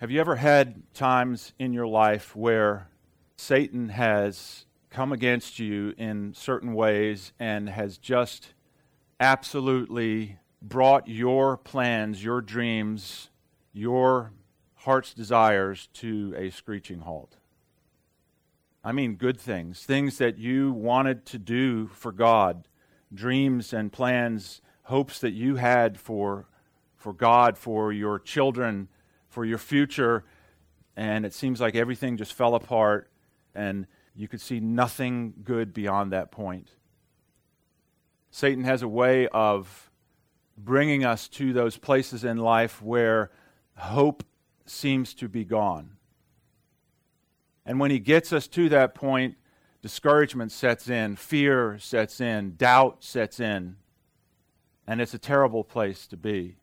Have you ever had times in your life where Satan has come against you in certain ways and has just absolutely brought your plans, your dreams, your heart's desires to a screeching halt? I mean good things, things that you wanted to do for God, dreams and plans, hopes that you had for God, for your children, for your future, and it seems like everything just fell apart and you could see nothing good beyond that point. Satan has a way of bringing us to those places in life where hope seems to be gone. And when he gets us to that point, discouragement sets in, fear sets in, doubt sets in, and it's a terrible place to be.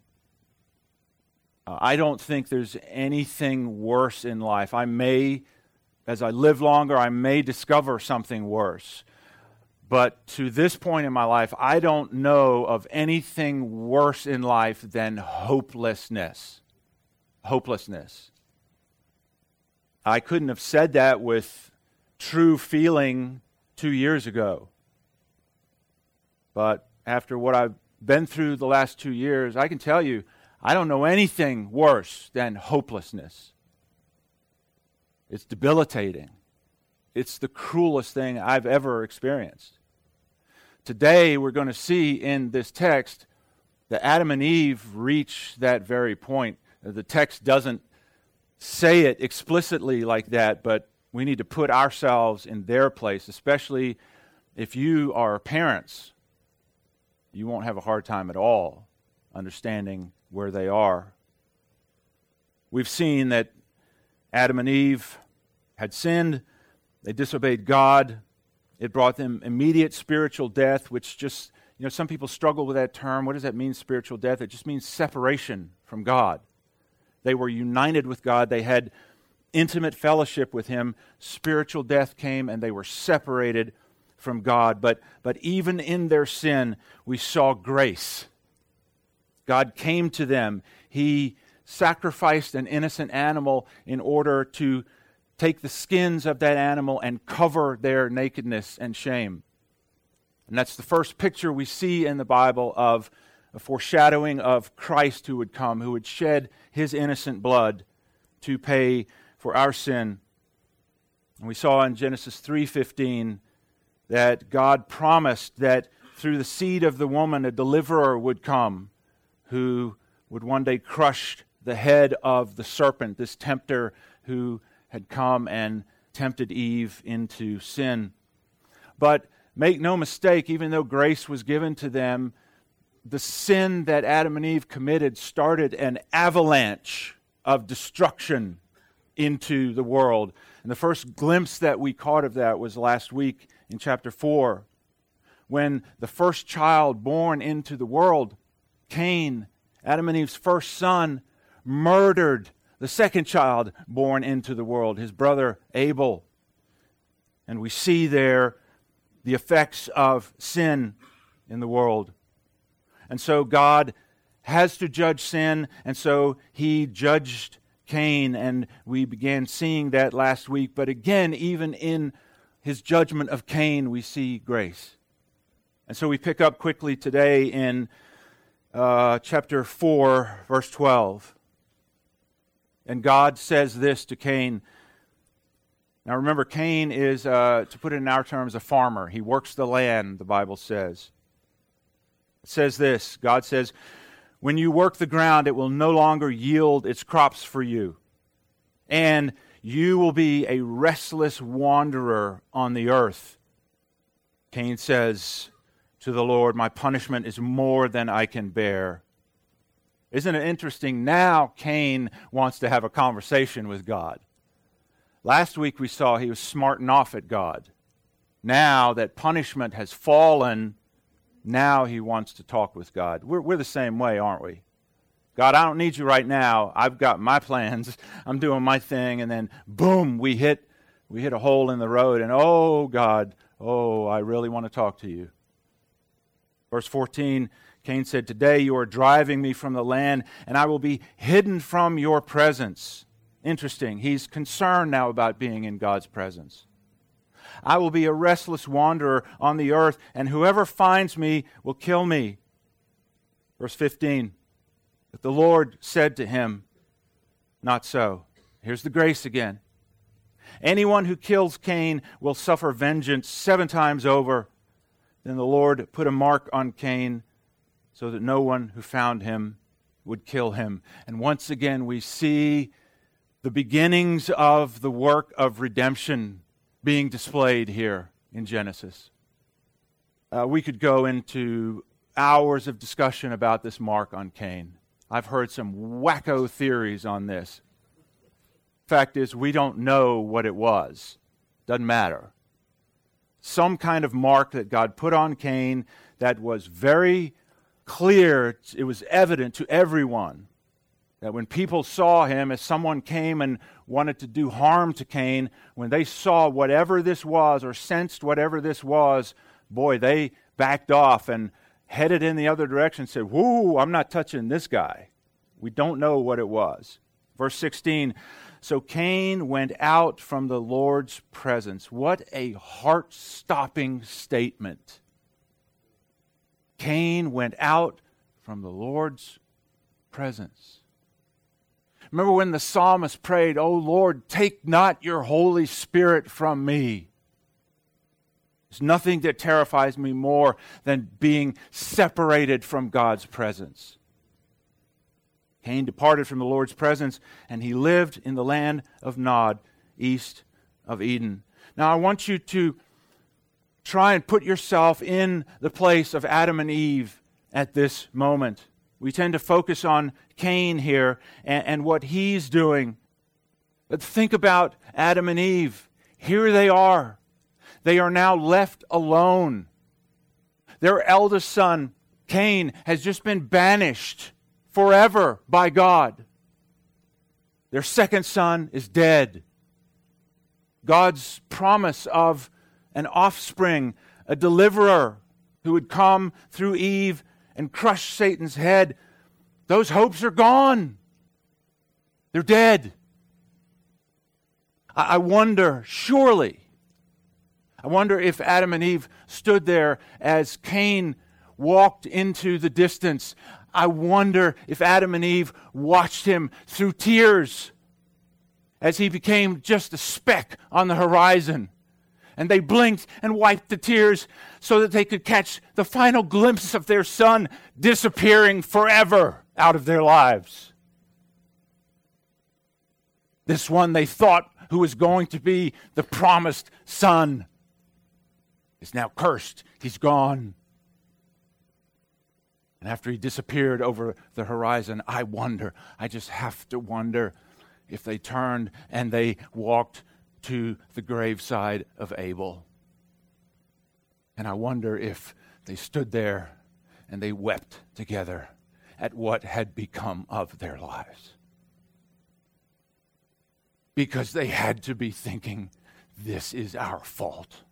I don't think there's anything worse in life. As I live longer, I may discover something worse. But to this point in my life, I don't know of anything worse in life than hopelessness. Hopelessness. I couldn't have said that with true feeling 2 years ago. But after what I've been through the last 2 years, I can tell you, I don't know anything worse than hopelessness. It's debilitating. It's the cruelest thing I've ever experienced. Today, we're going to see in this text that Adam and Eve reach that very point. The text doesn't say it explicitly like that, but we need to put ourselves in their place, especially if you are parents. You won't have a hard time at all understanding where they are. We've seen that Adam and Eve had sinned. They disobeyed God. It brought them immediate spiritual death, which just, some people struggle with that term. What does that mean, spiritual death? It just means separation from God. They were united with God. They had intimate fellowship with Him. Spiritual death came and they were separated from God. But even in their sin, we saw grace. God came to them. He sacrificed an innocent animal in order to take the skins of that animal and cover their nakedness and shame. And that's the first picture we see in the Bible of a foreshadowing of Christ who would come, who would shed His innocent blood to pay for our sin. And we saw in Genesis 3:15 that God promised that through the seed of the woman a deliverer would come who would one day crush the head of the serpent, this tempter who had come and tempted Eve into sin. But make no mistake, even though grace was given to them, the sin that Adam and Eve committed started an avalanche of destruction into the world. And the first glimpse that we caught of that was last week in chapter 4, when the first child born into the world, Cain, Adam and Eve's first son, murdered the second child born into the world, his brother Abel. And we see there the effects of sin in the world. And so God has to judge sin, and so He judged Cain, and we began seeing that last week. But again, even in His judgment of Cain, we see grace. And so we pick up quickly today in chapter 4, verse 12. And God says this to Cain. Now remember, Cain is, to put it in our terms, a farmer. He works the land, the Bible says. It says this, God says, "When you work the ground, it will no longer yield its crops for you. And you will be a restless wanderer on the earth." Cain says to the Lord, "My punishment is more than I can bear." Isn't it interesting? Now Cain wants to have a conversation with God. Last week we saw he was smarting off at God. Now that punishment has fallen, now he wants to talk with God. We're the same way, aren't we? God, I don't need you right now. I've got my plans. I'm doing my thing. And then, boom, we hit a hole in the road. And, oh, God, I really want to talk to you. Verse 14, Cain said, "Today you are driving me from the land, and I will be hidden from your presence. Interesting. He's concerned now about being in God's presence. I will be a restless wanderer on the earth, and whoever finds me will kill me. Verse 15. But the Lord said to him, not so. Here's the grace again. Anyone who kills Cain will suffer vengeance 7 times over. Then the Lord put a mark on Cain so that no one who found him would kill him. And once again we see the beginnings of the work of redemption being displayed here in Genesis. We could go into hours of discussion about this mark on Cain. I've heard some wacko theories on this. Fact is, we don't know what it was. Doesn't matter. Some kind of mark that God put on Cain that was very clear, it was evident to everyone that when people saw him, as someone came and wanted to do harm to Cain, when they saw whatever this was or sensed whatever this was, boy, they backed off and headed in the other direction and said, whoo, I'm not touching this guy. We don't know what it was. Verse 16, so Cain went out from the Lord's presence. What a heart-stopping statement. Cain went out from the Lord's presence. Remember when the psalmist prayed, "O Lord, take not your Holy Spirit from me." There's nothing that terrifies me more than being separated from God's presence. Cain departed from the Lord's presence, and he lived in the land of Nod, east of Eden. Now I want you to try and put yourself in the place of Adam and Eve at this moment. We tend to focus on Cain here and what he's doing. But think about Adam and Eve. Here they are. They are now left alone. Their eldest son, Cain, has just been banished forever by God. Their second son is dead. God's promise of an offspring, a deliverer who would come through Eve and crush Satan's head, those hopes are gone. They're dead. I wonder if Adam and Eve stood there as Cain walked into the distance. I wonder if Adam and Eve watched him through tears as he became just a speck on the horizon. And they blinked and wiped the tears so that they could catch the final glimpse of their son disappearing forever out of their lives. This one they thought who was going to be the promised son is now cursed. He's gone. And after he disappeared over the horizon, I just have to wonder if they turned and they walked to the graveside of Abel. And I wonder if they stood there and they wept together at what had become of their lives. Because they had to be thinking, this is our fault.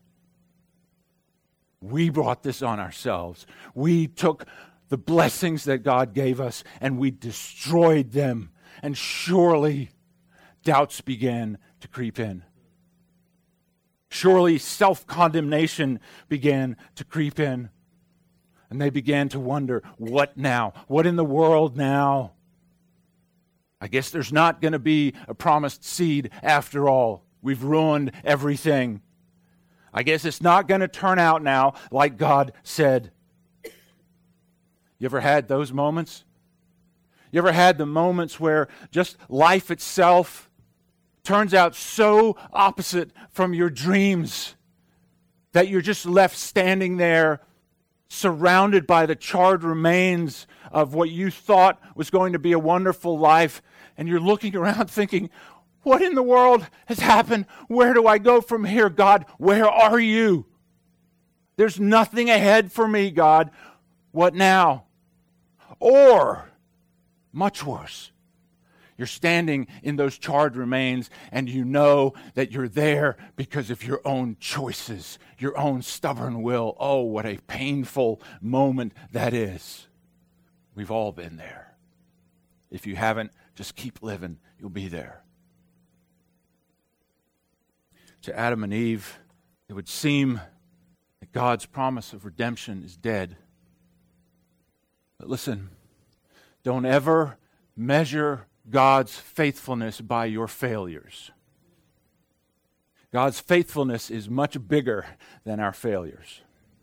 We brought this on ourselves. We took the blessings that God gave us and we destroyed them. And surely doubts began to creep in. Surely self-condemnation began to creep in. And they began to wonder, what now? What in the world now? I guess there's not going to be a promised seed after all. We've ruined everything. I guess it's not going to turn out now like God said. You ever had those moments? You ever had the moments where just life itself turns out so opposite from your dreams that you're just left standing there surrounded by the charred remains of what you thought was going to be a wonderful life, and you're looking around thinking, what in the world has happened? Where do I go from here, God? Where are you? There's nothing ahead for me, God. What now? Or, much worse, you're standing in those charred remains and you know that you're there because of your own choices, your own stubborn will. Oh, what a painful moment that is. We've all been there. If you haven't, just keep living. You'll be there. to Adam and Eve, it would seem that God's promise of redemption is dead. But listen, don't ever measure God's faithfulness by your failures. God's faithfulness is much bigger than our failures.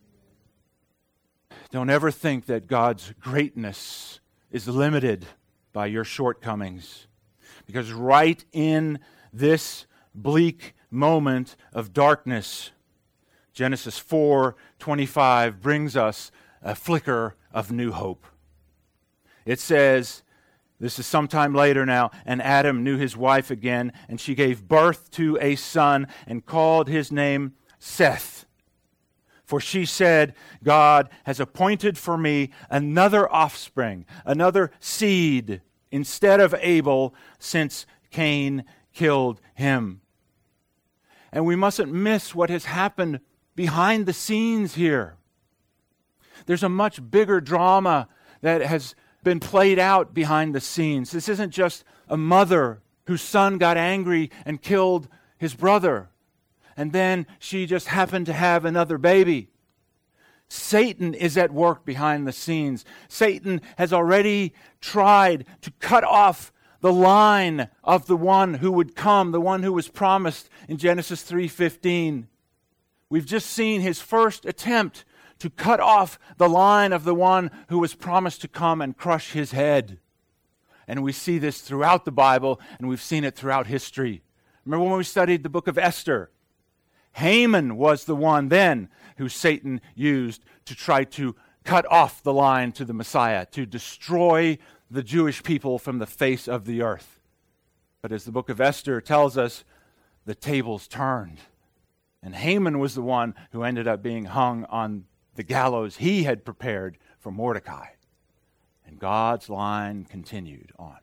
Don't ever think that God's greatness is limited by your shortcomings. Because right in this bleak moment of darkness, Genesis 4:25 brings us a flicker of new hope. It says, this is sometime later now, and Adam knew his wife again, and she gave birth to a son and called his name Seth. For she said, God has appointed for me another offspring, another seed, instead of Abel, since Cain killed him. And we mustn't miss what has happened behind the scenes here. There's a much bigger drama that has been played out behind the scenes. This isn't just a mother whose son got angry and killed his brother, and then she just happened to have another baby. Satan is at work behind the scenes. Satan has already tried to cut off the line of the one who would come, the one who was promised in Genesis 3:15. We've just seen his first attempt to cut off the line of the one who was promised to come and crush his head. And we see this throughout the Bible, and we've seen it throughout history. Remember when we studied the book of Esther? Haman was the one then who Satan used to try to cut off the line to the Messiah, to destroy the Jewish people from the face of the earth. But as the book of Esther tells us, the tables turned. And Haman was the one who ended up being hung on the gallows he had prepared for Mordecai. And God's line continued on.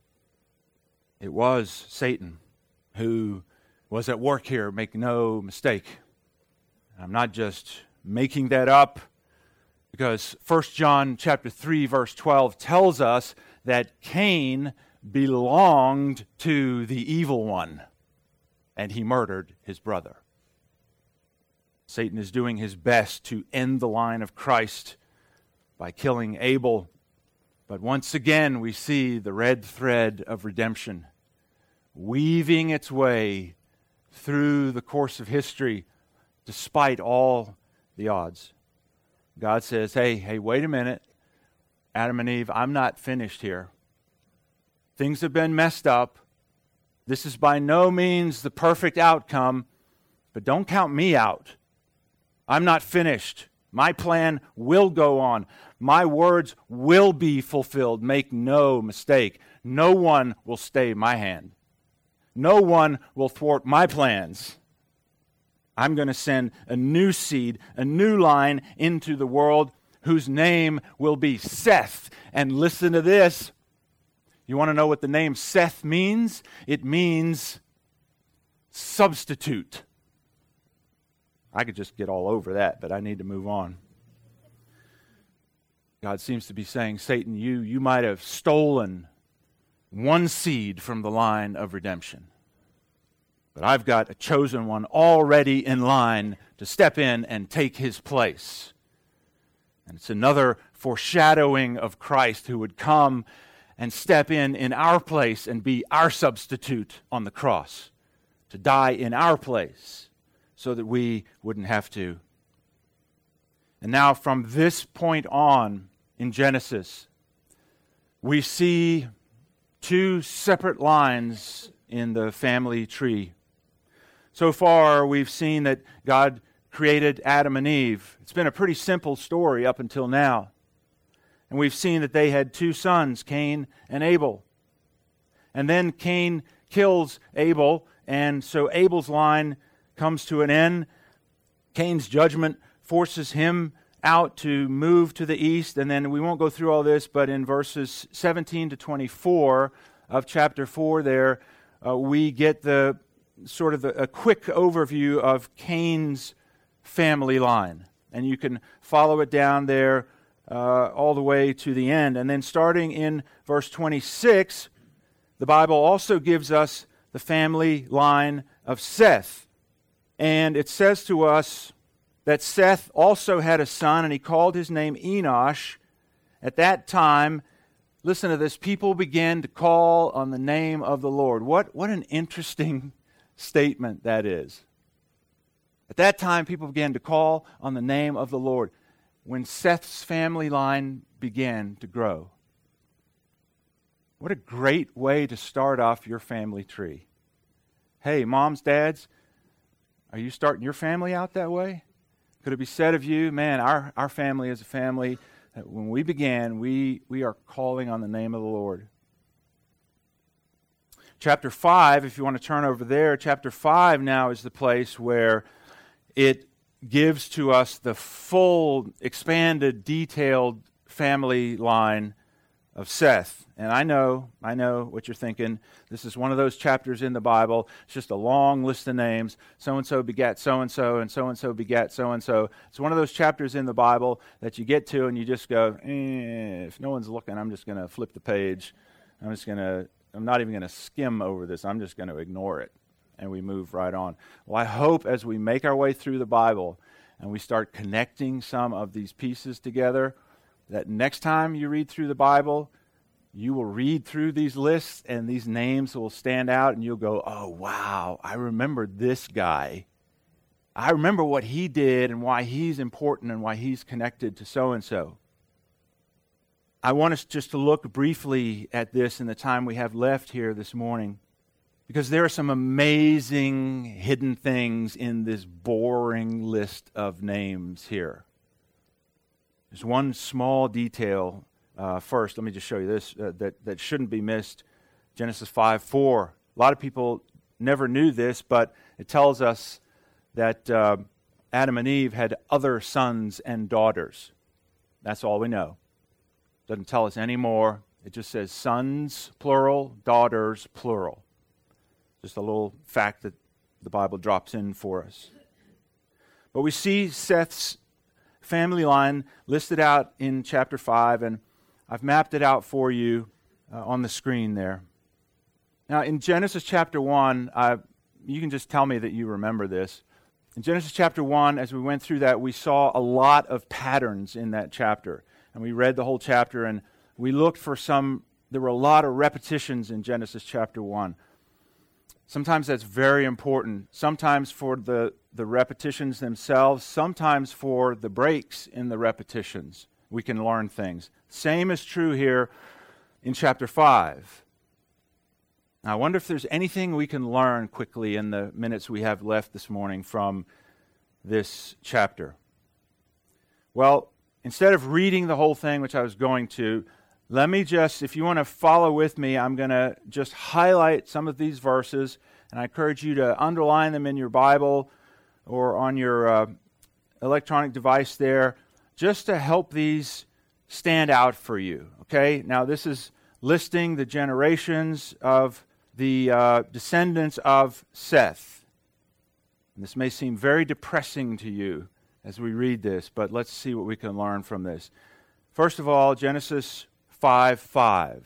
It was Satan who was at work here, make no mistake. I'm not just making that up, because 1 John chapter 3 verse 12 tells us that Cain belonged to the evil one, and he murdered his brother. Satan is doing his best to end the line of Christ by killing Abel. But once again, we see the red thread of redemption weaving its way through the course of history despite all the odds. God says, hey, wait a minute. Adam and Eve, I'm not finished here. Things have been messed up. This is by no means the perfect outcome, but don't count me out. I'm not finished. My plan will go on. My words will be fulfilled. Make no mistake. No one will stay my hand. No one will thwart my plans. I'm going to send a new seed, a new line into the world whose name will be Seth. And listen to this. You want to know what the name Seth means? It means substitute. I could just get all over that, but I need to move on. God seems to be saying, Satan, you might have stolen one seed from the line of redemption. But I've got a chosen one already in line to step in and take his place. And it's another foreshadowing of Christ who would come and step in our place and be our substitute on the cross, to die in our place so that we wouldn't have to. And now from this point on in Genesis, we see two separate lines in the family tree. So far, we've seen that God created Adam and Eve. It's been a pretty simple story up until now. And we've seen that they had two sons, Cain and Abel. And then Cain kills Abel, and so Abel's line comes to an end. Cain's judgment forces him out to move to the east, and then we won't go through all this, but in verses 17 to 24 of chapter 4 there, we get the sort of a quick overview of Cain's family line. And you can follow it down there all the way to the end. And then starting in verse 26, the Bible also gives us the family line of Seth. And it says to us that Seth also had a son, and he called his name Enosh. At that time, listen to this, people began to call on the name of the Lord. What an interesting statement that is. At that time, people began to call on the name of the Lord when Seth's family line began to grow. What a great way to start off your family tree. Hey, moms, dads, are you starting your family out that way? Could it be said of you, man, our family is a family that when we began, we are calling on the name of the Lord. Chapter 5, if you want to turn over there, chapter 5 now is the place where it gives to us the full, expanded, detailed family line of Seth. And I know what you're thinking. This is one of those chapters in the Bible. It's just a long list of names. So-and-so begat so-and-so, and so-and-so begat so-and-so. It's one of those chapters in the Bible that you get to and you just go, if no one's looking, I'm just going to flip the page. I'm not even going to skim over this. I'm just going to ignore it. And we move right on. Well, I hope as we make our way through the Bible and we start connecting some of these pieces together, that next time you read through the Bible, you will read through these lists and these names will stand out and you'll go, oh, wow, I remember this guy. I remember what he did and why he's important and why he's connected to so-and-so. I want us just to look briefly at this in the time we have left here this morning, because there are some amazing hidden things in this boring list of names here. There's one small detail. First, let me just show you this that shouldn't be missed. Genesis 5:4. A lot of people never knew this, but it tells us that Adam and Eve had other sons and daughters. That's all we know. Doesn't tell us any more. It just says sons, plural, daughters, plural. Just a little fact that the Bible drops in for us. But we see Seth's family line listed out in chapter 5, and I've mapped it out for you on the screen there. Now, in Genesis chapter 1, you can just tell me that you remember this. In Genesis chapter 1, as we went through that, we saw a lot of patterns in that chapter. And we read the whole chapter, and we looked for there were a lot of repetitions in Genesis chapter 1. Sometimes that's very important. Sometimes for the repetitions themselves, sometimes for the breaks in the repetitions, we can learn things. Same is true here in chapter 5. Now, I wonder if there's anything we can learn quickly in the minutes we have left this morning from this chapter. Well, instead of reading the whole thing, which I was going to, let me just, if you want to follow with me, I'm going to just highlight some of these verses, and I encourage you to underline them in your Bible or on your electronic device there, just to help these stand out for you, okay? Now, this is listing the generations of the descendants of Seth. And this may seem very depressing to you as we read this, but let's see what we can learn from this. First of all, Genesis 5:5.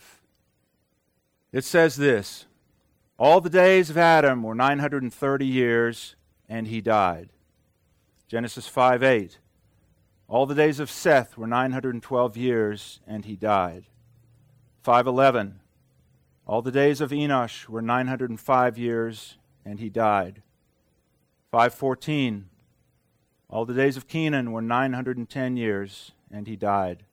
It says this: all the days of Adam were 930 years, and he died. Genesis 5:8. All the days of Seth were 912 years, and he died. 5:11. All the days of Enosh were 905 years, and he died. 5:14. All the days of Kenan were 910 years, and he died.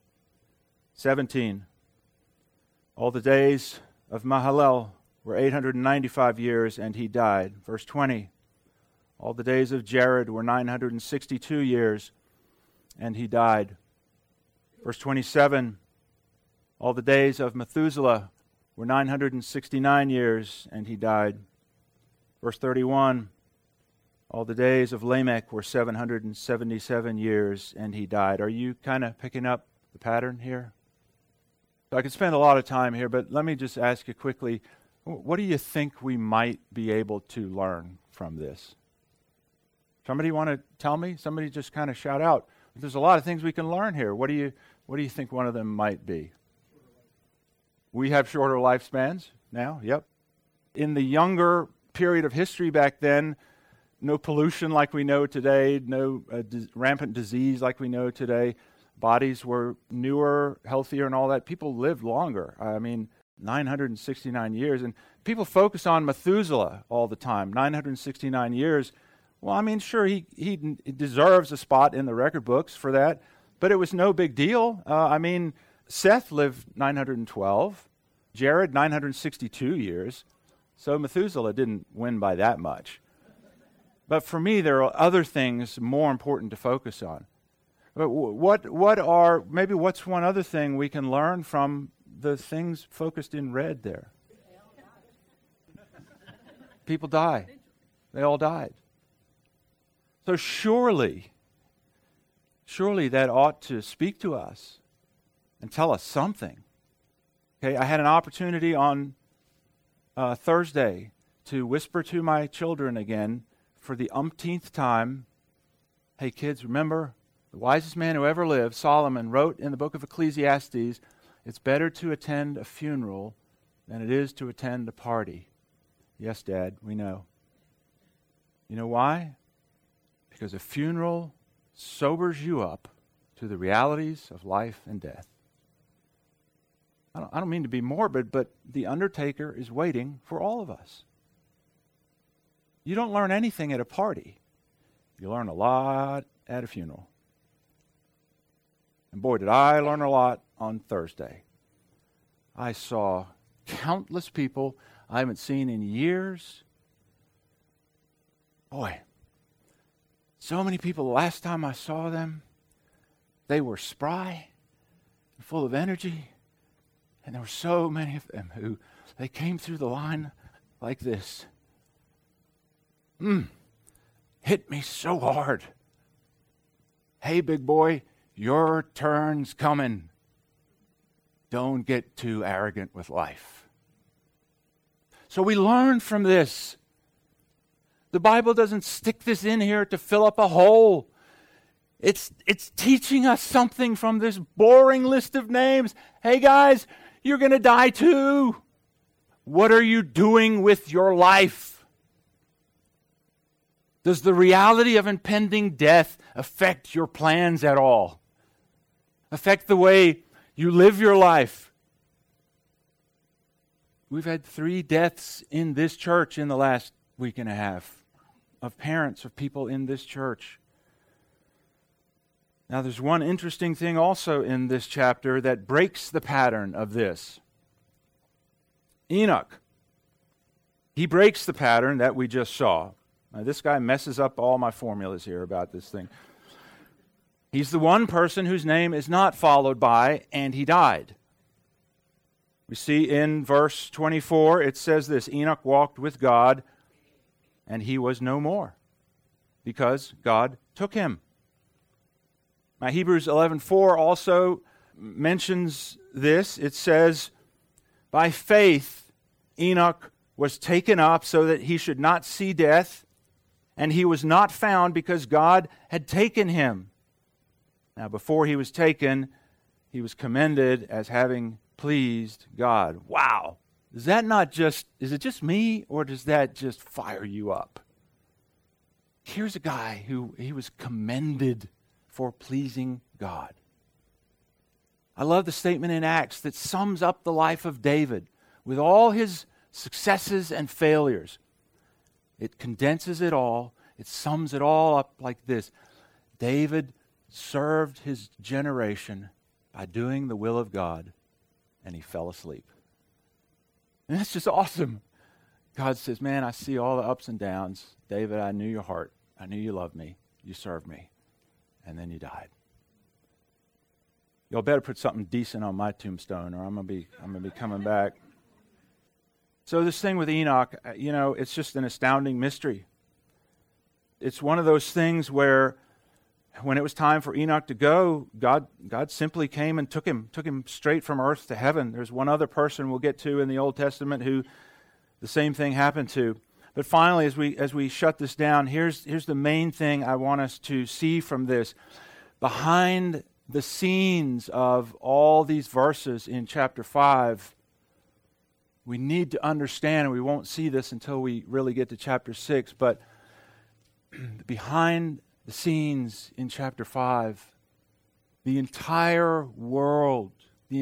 17. All the days of Mahalalel were 895 years, and he died. Verse 20. All the days of Jared were 962 years, and he died. Verse 27. All the days of Methuselah were 969 years, and he died. Verse 31. All the days of Lamech were 777 years, and he died. Are you kind of picking up the pattern here? So I could spend a lot of time here, but let me just ask you quickly, what do you think we might be able to learn from this? Somebody want to tell me? Somebody just kind of shout out. There's a lot of things we can learn here. What do you think one of them might be? We have shorter lifespans now, yep. In the younger period of history back then, no pollution like we know today, no rampant disease like we know today. Bodies were newer, healthier, and all that. People lived longer. 969 years. And people focus on Methuselah all the time, 969 years. Well, sure, he deserves a spot in the record books for that, but it was no big deal. Seth lived 912, Jared 962 years, so Methuselah didn't win by that much. But for me, there are other things more important to focus on. But what's one other thing we can learn from the things focused in red there? People die. They all died. So surely that ought to speak to us and tell us something. Okay, I had an opportunity on Thursday to whisper to my children again for the umpteenth time, hey kids, remember, the wisest man who ever lived, Solomon, wrote in the book of Ecclesiastes, it's better to attend a funeral than it is to attend a party. Yes, Dad, we know. You know why? Because a funeral sobers you up to the realities of life and death. I don't mean to be morbid, but the undertaker is waiting for all of us. You don't learn anything at a party. You learn a lot at a funeral. And boy, did I learn a lot on Thursday. I saw countless people I haven't seen in years. Boy, so many people, the last time I saw them, they were spry, full of energy, and there were so many of them who, they came through the line like this. Hit me so hard. Hey, big boy, your turn's coming. Don't get too arrogant with life. So we learn from this. The Bible doesn't stick this in here to fill up a hole. It's teaching us something from this boring list of names. Hey guys, you're going to die too. What are you doing with your life? Does the reality of impending death affect your plans at all? Affect the way you live your life? We've had 3 deaths in this church in the last week and a half of parents, of people in this church. Now, there's one interesting thing also in this chapter that breaks the pattern of this. Enoch. He breaks the pattern that we just saw. Now, this guy messes up all my formulas here about this thing. He's the one person whose name is not followed by, and he died. We see in verse 24, it says this, Enoch walked with God, and he was no more, because God took him. Now, Hebrews 11:4 also mentions this. It says, by faith Enoch was taken up so that he should not see death, and he was not found because God had taken him. Now, before he was taken, he was commended as having pleased God. Wow. Is it just me, or does that just fire you up? Here's a guy who he was commended for pleasing God. I love the statement in Acts that sums up the life of David with all his successes and failures. It condenses it all. It sums it all up like this. David served his generation by doing the will of God, and he fell asleep. And that's just awesome. God says, man, I see all the ups and downs. David, I knew your heart. I knew you loved me. You served me. And then you died. Y'all better put something decent on my tombstone, or I'm gonna be coming back. So this thing with Enoch, it's just an astounding mystery. It's one of those things where when it was time for Enoch to go, God simply came and took him straight from earth to heaven. There's one other person we'll get to in the Old Testament who the same thing happened to. But finally, as we shut this down, here's the main thing I want us to see from this. Behind the scenes of all these verses in chapter 5, we need to understand, and we won't see this until we really get to chapter 6, but behind the scenes in chapter 5, the entire world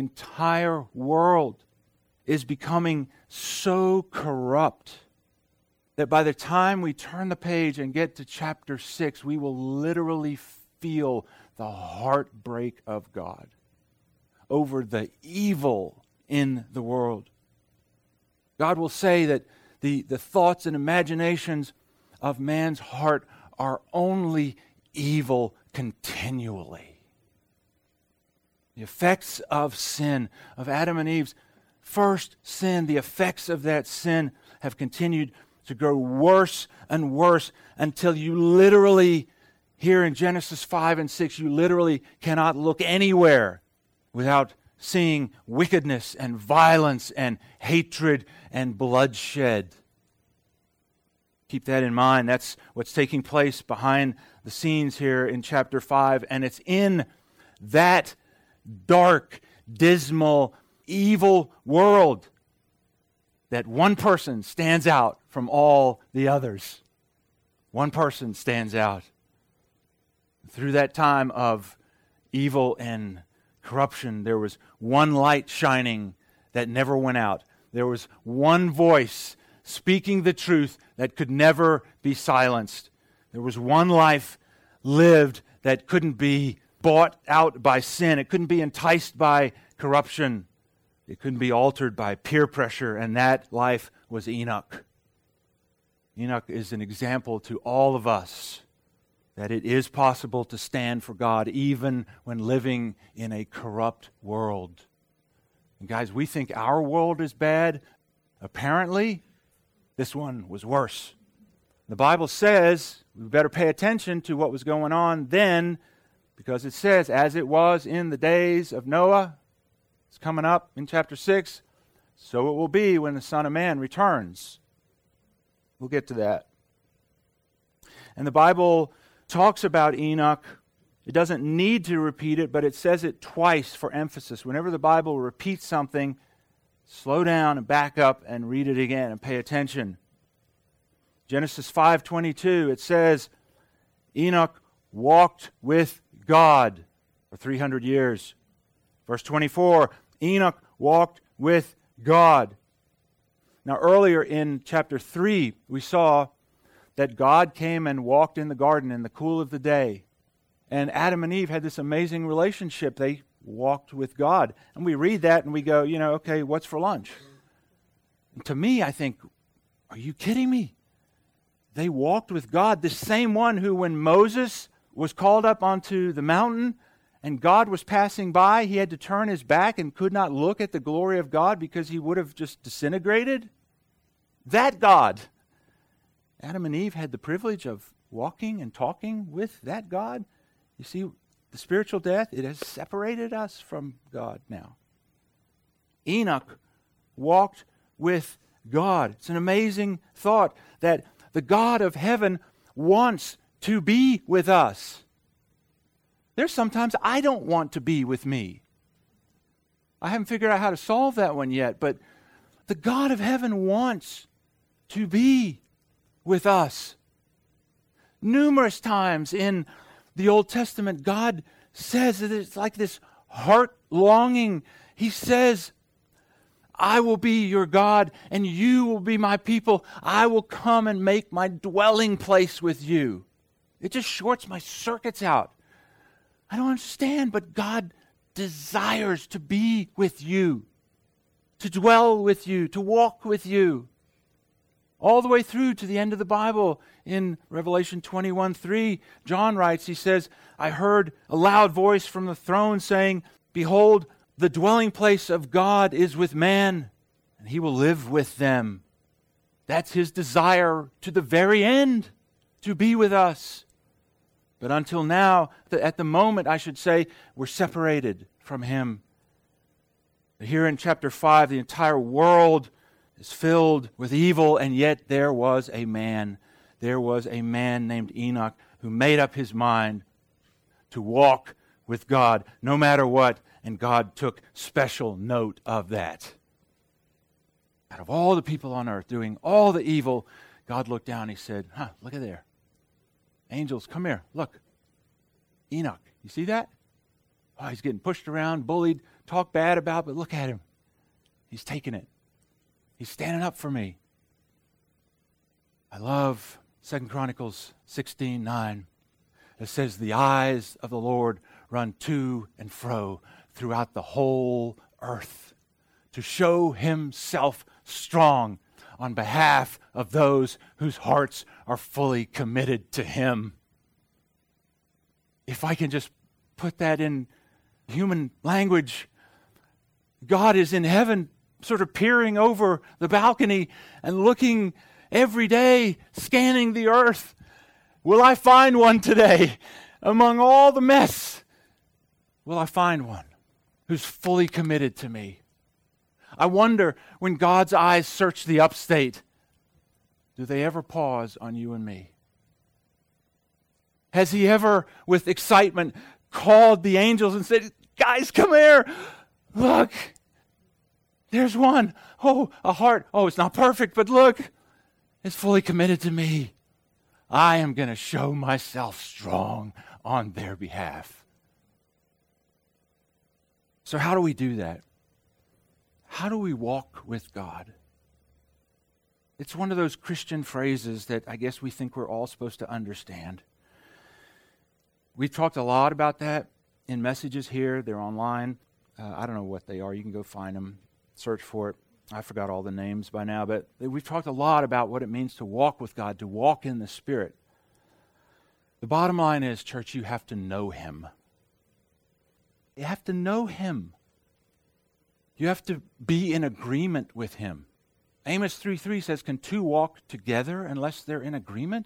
is becoming so corrupt that by the time we turn the page and get to chapter 6, we will literally feel the heartbreak of God over the evil in the world. God will say that the thoughts and imaginations of man's heart are only evil continually. The effects of sin, of Adam and Eve's first sin, the effects of that sin have continued to grow worse and worse until you literally, here in Genesis 5 and 6, you literally cannot look anywhere without seeing wickedness and violence and hatred and bloodshed. Keep that in mind. That's what's taking place behind the scenes here in chapter 5. And it's in that dark, dismal, evil world that one person stands out from all the others. One person stands out. Through that time of evil and corruption, there was one light shining that never went out. There was one voice speaking the truth that could never be silenced. There was one life lived that couldn't be bought out by sin. It couldn't be enticed by corruption. It couldn't be altered by peer pressure, and that life was Enoch. Enoch is an example to all of us that it is possible to stand for God even when living in a corrupt world. And guys, we think our world is bad. Apparently, this one was worse. The Bible says we better pay attention to what was going on then, because it says, as it was in the days of Noah, it's coming up in chapter 6, so it will be when the Son of Man returns. We'll get to that. And the Bible talks about Enoch. It doesn't need to repeat it, but it says it twice for emphasis. Whenever the Bible repeats something, slow down and back up and read it again and pay attention. Genesis 5:22, it says, Enoch walked with God for 300 years. Verse 24, Enoch walked with God. Now earlier in chapter 3, we saw that God came and walked in the garden in the cool of the day. And Adam and Eve had this amazing relationship. They walked with God. And we read that and we go, okay, what's for lunch? And to me, I think, are you kidding me? They walked with God, the same one who, when Moses was called up onto the mountain and God was passing by, he had to turn his back and could not look at the glory of God because he would have just disintegrated. That God. Adam and Eve had the privilege of walking and talking with that God. You see, the spiritual death, it has separated us from God now. Enoch walked with God. It's an amazing thought that the God of heaven wants to be with us. There's sometimes I don't want to be with me. I haven't figured out how to solve that one yet, but the God of heaven wants to be with us. Numerous times in the Old Testament, God says that it's like this heart longing. He says, I will be your God and you will be my people. I will come and make my dwelling place with you. It just shorts my circuits out. I don't understand, but God desires to be with you, to dwell with you, to walk with you. All the way through to the end of the Bible. In Revelation 21:3, John writes, he says, I heard a loud voice from the throne saying, behold, the dwelling place of God is with man, and he will live with them. That's his desire to the very end, to be with us. But until now, at the moment, I should say, we're separated from him. Here in chapter 5, the entire world is filled with evil, and yet there was a man. There was a man named Enoch who made up his mind to walk with God no matter what, and God took special note of that. Out of all the people on earth doing all the evil, God looked down and he said, look at there. Angels, come here. Look. Enoch. You see that? Oh, he's getting pushed around, bullied, talked bad about, but look at him. He's taking it. He's standing up for me. I love 2 Chronicles 16:9. It says, the eyes of the Lord run to and fro throughout the whole earth to show himself strong on behalf of those whose hearts are fully committed to him. If I can just put that in human language, God is in heaven sort of peering over the balcony and looking every day, scanning the earth. Will I find one today among all the mess? Will I find one who's fully committed to me? I wonder, when God's eyes search the upstate, do they ever pause on you and me? Has he ever, with excitement, called the angels and said, guys, come here. Look, there's one. Oh, a heart. Oh, it's not perfect, but look, it's fully committed to me. I am going to show myself strong on their behalf. So how do we do that? How do we walk with God? It's one of those Christian phrases that I guess we think we're all supposed to understand. We've talked a lot about that in messages here. They're online. I don't know what they are. You can go find them, search for it. I forgot all the names by now, but we've talked a lot about what it means to walk with God, to walk in the Spirit. The bottom line is, church, you have to know him. You have to know him. You have to be in agreement with him. Amos 3:3 says, can two walk together unless they're in agreement?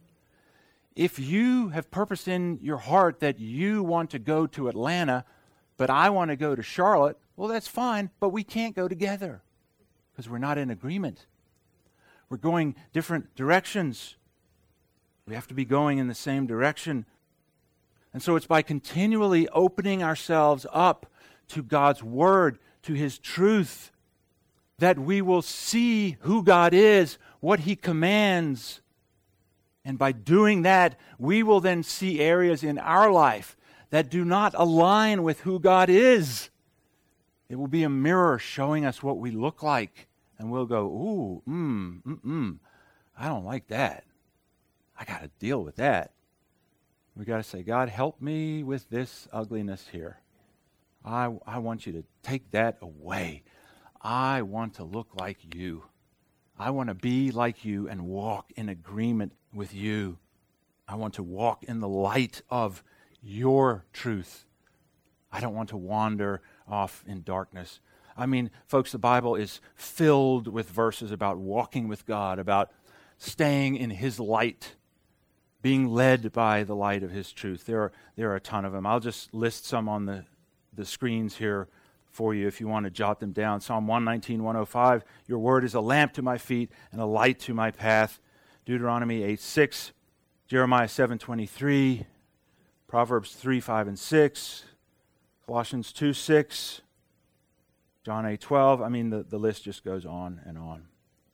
If you have purpose in your heart that you want to go to Atlanta, but I want to go to Charlotte, well, that's fine, but we can't go together because we're not in agreement. We're going different directions. We have to be going in the same direction. And so it's by continually opening ourselves up to God's Word, to his truth, that we will see who God is, what he commands. And by doing that, we will then see areas in our life that do not align with who God is. It will be a mirror showing us what we look like. And we'll go, ooh, I don't like that. I got to deal with that. We got to say, God, help me with this ugliness here. I want you to take that away. I want to look like you. I want to be like you and walk in agreement with you. I want to walk in the light of your truth. I don't want to wander off in darkness. I mean, folks, the Bible is filled with verses about walking with God, about staying in his light, being led by the light of his truth. There are a ton of them. I'll just list some on the screens here for you if you want to jot them down. Psalm 119, 105, your word is a lamp to my feet and a light to my path. Deuteronomy 8:6, Jeremiah 7:23, Proverbs 3:5 and 6, Colossians 2:6, John 8:12. I mean, the list just goes on and on.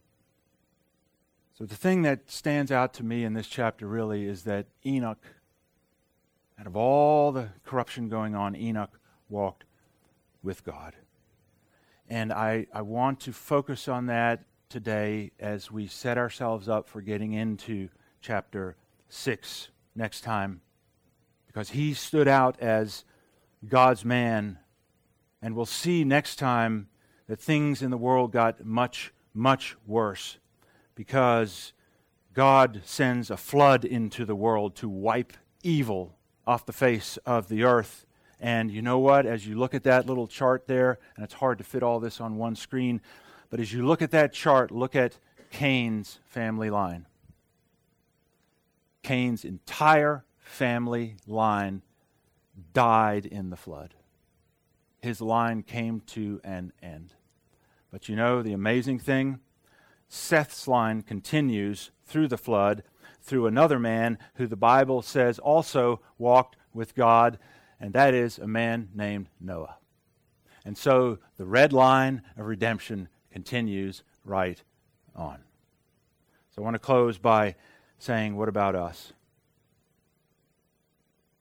So the thing that stands out to me in this chapter really is that Enoch, out of all the corruption going on, Enoch walked with God. And I want to focus on that today as we set ourselves up for getting into chapter 6 next time, because he stood out as God's man. And we'll see next time that things in the world got much, much worse because God sends a flood into the world to wipe evil off the face of the earth. And you know what? As you look at that little chart there, and it's hard to fit all this on one screen, but as you look at that chart, look at Cain's family line. Cain's entire family line died in the flood. His line came to an end. But you know the amazing thing? Seth's line continues through the flood, through another man who the Bible says also walked with God, and that is a man named Noah. And so the red line of redemption continues right on. So I want to close by saying, what about us?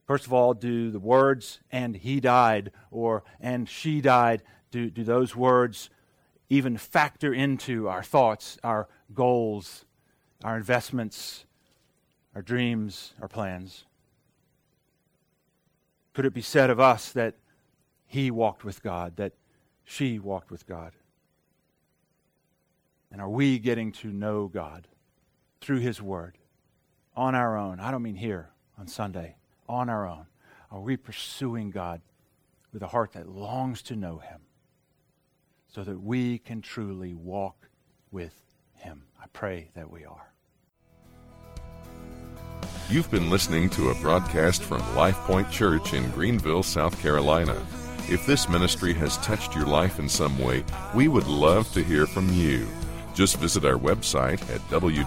First of all, do the words, and he died, or and she died, do those words even factor into our thoughts, our goals, our investments, our dreams, our plans? Could it be said of us that he walked with God, that she walked with God? And are we getting to know God through his word on our own? I don't mean here on Sunday, on our own. Are we pursuing God with a heart that longs to know him so that we can truly walk with him? I pray that we are. You've been listening to a broadcast from Life Point Church in Greenville, South Carolina. If this ministry has touched your life in some way, we would love to hear from you. Just visit our website at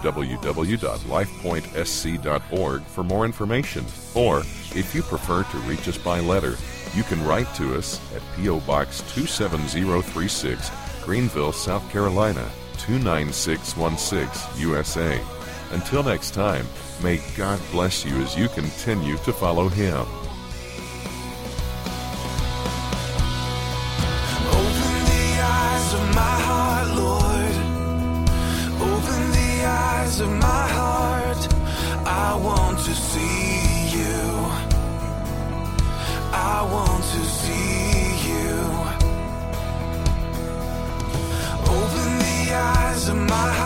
www.lifepointsc.org for more information. Or, if you prefer to reach us by letter, you can write to us at P.O. Box 27036, Greenville, South Carolina, 29616, USA. Until next time, may God bless you as you continue to follow him. Open the eyes of my heart, Lord. Open the eyes of my heart. I want to see you. I want to see you. Open the eyes of my heart.